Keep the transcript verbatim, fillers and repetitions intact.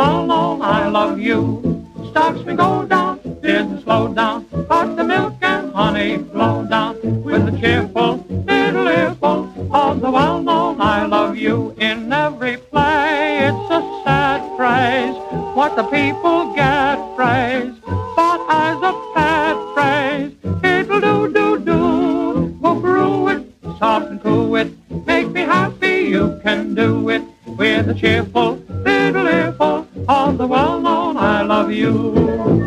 well-known I love you. Stops me go down, didn't slow down, but the milk and honey flow down with a cheerful little earful of the well-known I love you. In every play it's a sad phrase, what the people get phrase, but as a pet phrase, it'll do, do, do. Go through it, soft and cool it, make me happy, you can do it, with a cheerful little earful of the well-known I love you.